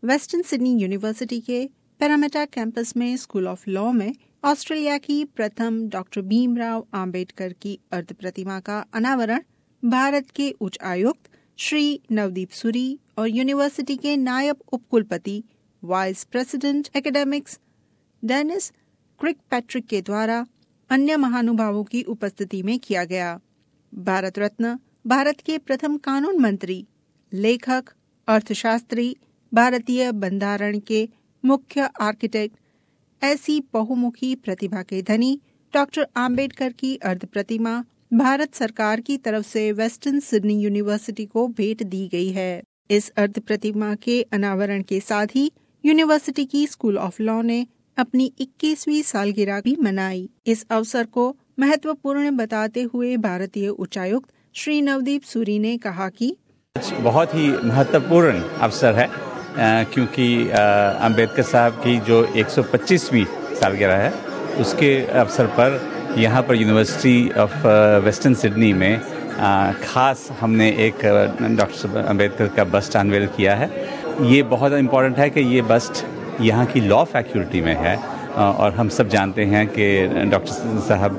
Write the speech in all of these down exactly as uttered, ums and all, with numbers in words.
Western Sydney university के Parramatta campus में school of law में ऑस्ट्रेलिया की प्रथम डॉक्टर भीमराव आम्बेडकर की अर्ध प्रतिमा का अनावरण भारत के उच्च आयुक्त श्री नवदीप सूरी और यूनिवर्सिटी के नायब उपकुलपति vice president academics Denise Kirkpatrick के द्वारा अन्य महानुभावों की उपस्थिति में किया गया। भारत रत्न, भारत के प्रथम कानून मंत्री, लेखक, अर्थशास्त्री, भारतीय बंधारण के मुख्य आर्किटेक्ट, ऐसी बहुमुखी प्रतिभा के धनी डॉक्टर आम्बेडकर की अर्ध प्रतिमा भारत सरकार की तरफ से वेस्टर्न सिडनी यूनिवर्सिटी को भेंट दी गई है। इस अर्ध प्रतिमा के अनावरण के साथ ही यूनिवर्सिटी की स्कूल ऑफ लॉ ने अपनी इक्कीसवीं सालगिरह भी मनाई। इस अवसर को महत्वपूर्ण बताते हुए भारतीय उच्चायुक्त श्री नवदीप सूरी ने कहा कि बहुत ही महत्वपूर्ण अवसर है क्योंकि अंबेडकर साहब की जो एक सौ पच्चीसवीं सालगिरह है उसके अवसर पर यहाँ पर यूनिवर्सिटी ऑफ वेस्टर्न सिडनी में खास हमने एक डॉक्टर अंबेडकर का बस्ट अनवेल किया है। ये बहुत इम्पोर्टेंट है कि ये बस्ट यहाँ की लॉ फैकल्टी में है और हम सब जानते हैं कि डॉक्टर साहब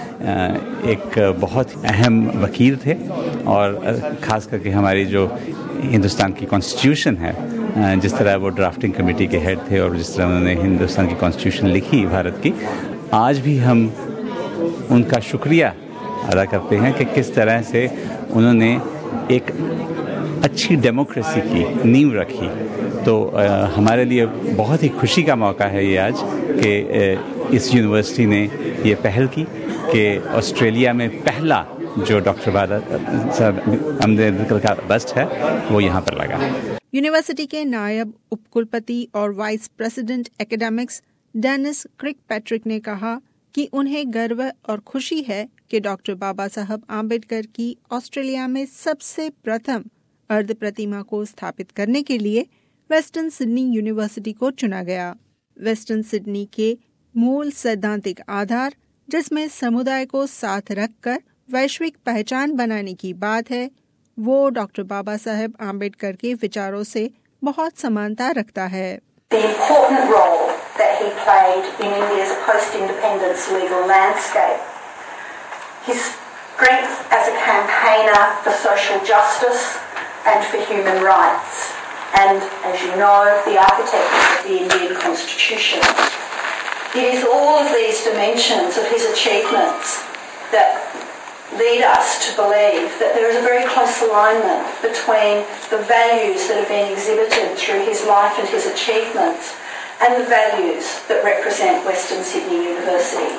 एक बहुत अहम वकील थे और ख़ास करके हमारी जो हिंदुस्तान की कॉन्स्टिट्यूशन है, जिस तरह वो ड्राफ्टिंग कमेटी के हेड थे और जिस तरह उन्होंने हिंदुस्तान की कॉन्स्टिट्यूशन लिखी भारत की, आज भी हम उनका शुक्रिया अदा करते हैं कि किस तरह से उन्होंने एक अच्छी डेमोक्रेसी की नींव रखी। तो आ, हमारे लिए बहुत ही खुशी का मौका है ये आज कि इस यूनिवर्सिटी ने ये पहल की कि ऑस्ट्रेलिया में पहला जो डॉक्टर साहब अम्बेडकर का बस्ट है वो यहाँ पर लगा। यूनिवर्सिटी के नायब उपकुलपति और vice president academics Denise Kirkpatrick ने कहा कि उन्हें गर्व और खुशी है कि डॉक्टर बाबा साहब आम्बेडकर की ऑस्ट्रेलिया में सबसे प्रथम अर्ध प्रतिमा को स्थापित करने के लिए वेस्टर्न सिडनी यूनिवर्सिटी को चुना गया। वेस्टर्न सिडनी के मूल सैद्धांतिक आधार, जिसमें समुदाय को साथ रखकर वैश्विक पहचान बनाने की बात है, वो डॉक्टर बाबा साहेब आम्बेडकर के विचारों से बहुत समानता रखता है। The important role that he played in India's post-independence legal landscape, his strength as a campaigner for social justice and for human rights, and, as you know, the architect of the Indian Constitution. It is all of these dimensions of his achievements that lead us to believe that there is a very close alignment between the values that have been exhibited through his life and his achievements and the values that represent Western Sydney University.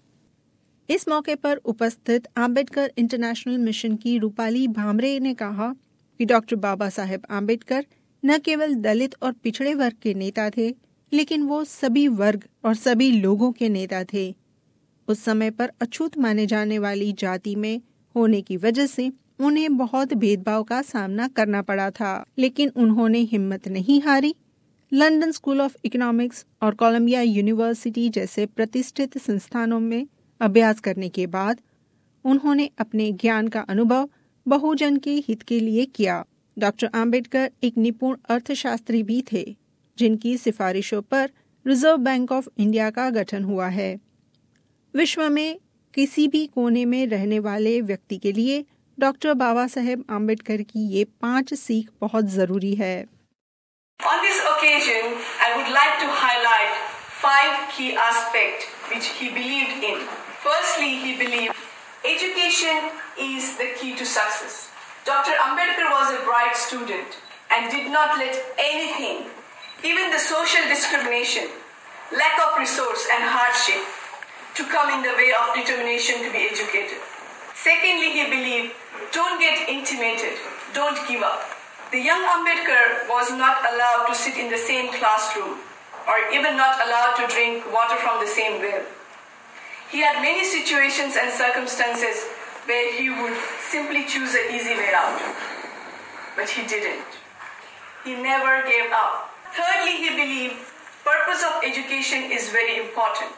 इस मौके पर उपस्थित Ambedkar international mission की रूपाली भामरे ने कहा कि doctor Baba Saheb Ambedkar न केवल दलित और पिछड़े वर्ग के नेता थे, लेकिन वो सभी वर्ग और सभी लोगों के नेता थे। उस समय पर अछूत माने जाने वाली जाति में होने की वजह से उन्हें बहुत भेदभाव का सामना करना पड़ा था, लेकिन उन्होंने हिम्मत नहीं हारी। लंदन स्कूल ऑफ इकोनॉमिक्स और कोलंबिया यूनिवर्सिटी जैसे प्रतिष्ठित संस्थानों में अभ्यास करने के बाद उन्होंने अपने ज्ञान का अनुभव बहुजन के हित के लिए किया। डॉक्टर आम्बेडकर एक निपुण अर्थशास्त्री भी थे, जिनकी सिफारिशों पर रिजर्व बैंक ऑफ इंडिया का गठन हुआ है। विश्व में किसी भी कोने में रहने वाले व्यक्ति के लिए डॉक्टर बाबा साहेब आम्बेडकर की ये पांच सीख बहुत जरूरी है। On this occasion, I would like to highlight five key aspects which he believed in. Firstly, he believed education is the key to success. Doctor Ambedkar was a bright student and did not let anything, even the social discrimination, lack of resource and hardship, to come in the way of determination to be educated. Secondly, he believed, don't get intimidated, don't give up. The young Ambedkar was not allowed to sit in the same classroom or even not allowed to drink water from the same well. He had many situations and circumstances where he would simply choose an easy way out. But he didn't. He never gave up. Thirdly, he believed purpose of education is very important.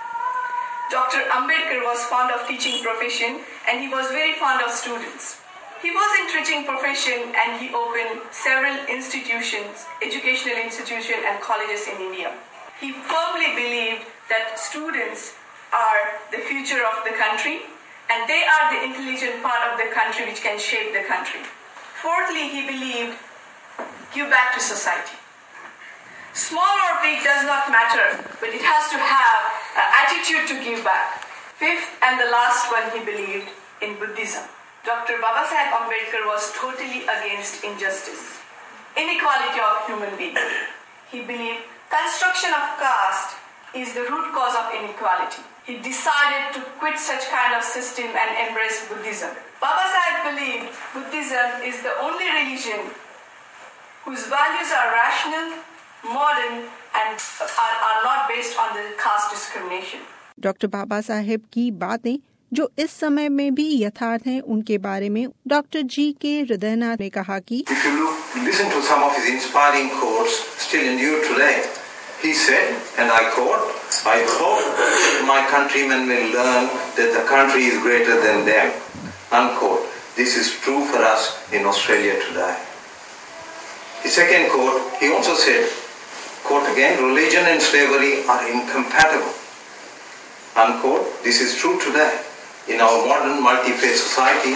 Doctor Ambedkar was fond of teaching profession and he was very fond of students. He was in teaching profession and he opened several institutions, educational institutions and colleges in India. He firmly believed that students are the future of the country and they are the intelligent part of the country which can shape the country. Fourthly, he believed give back to society. Small or big does not matter, but it has to have an attitude to give back. Fifth and the last one, he believed in Buddhism. Doctor Babasaheb Ambedkar was totally against injustice, inequality of human beings. He believed construction of caste is the root cause of inequality. He decided to quit such kind of system and embrace Buddhism. Babasaheb believed Buddhism is the only religion whose values are rational, modern and are, are not based on the caste discrimination. Doctor Baba Saheb की बातें जो इस समय में भी यथार्थ हैं, उनके बारे में डॉक्टर जी के हृदयनाथ ने कहा कि If you look, listen to some of his inspiring quotes still endure today. He said, and I quote, "I hope my countrymen will learn that the country is greater than them." Unquote. This is true for us in Australia today. His second quote, he also said, quote again, "Religion and slavery are incompatible." Unquote. This is true today. In our modern multi-faith society,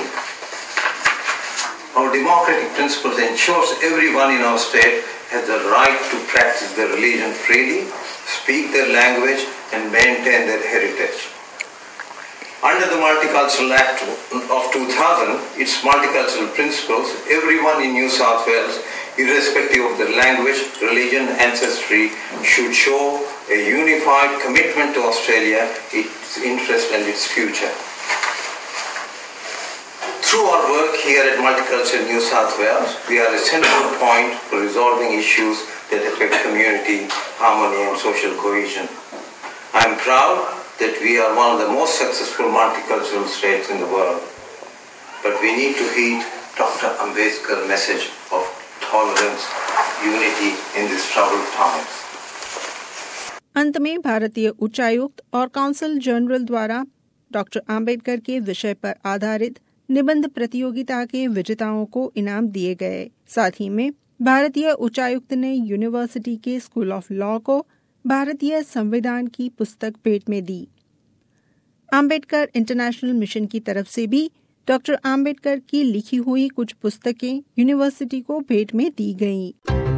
our democratic principles ensures everyone in our state has the right to practice their religion freely, speak their language, and maintain their heritage. Under the Multicultural Act of two thousand, its multicultural principles, everyone in New South Wales, irrespective of their language, religion, ancestry, should show a unified commitment to Australia, its interest and its future. Through our work here at Multicultural New South Wales, we are a central point for resolving issues that affect community, harmony and social cohesion. I am proud that we are one of the most successful multicultural states in the world. But we need to heed Doctor Ambedkar's message of tolerance, unity in these troubled times. अंत में भारतीय उच्चायुक्त और council general द्वारा doctor Ambedkar के विषय पर आधारित निबंध प्रतियोगिता के विजेताओं को इनाम दिए गए। साथ ही में भारतीय उच्चायुक्त ने यूनिवर्सिटी के स्कूल ऑफ लॉ को भारतीय संविधान की पुस्तक भेंट में दी। आम्बेडकर इंटरनेशनल मिशन की तरफ से भी डॉक्टर आम्बेडकर की लिखी हुई कुछ पुस्तकें यूनिवर्सिटी को भेंट में दी गईं।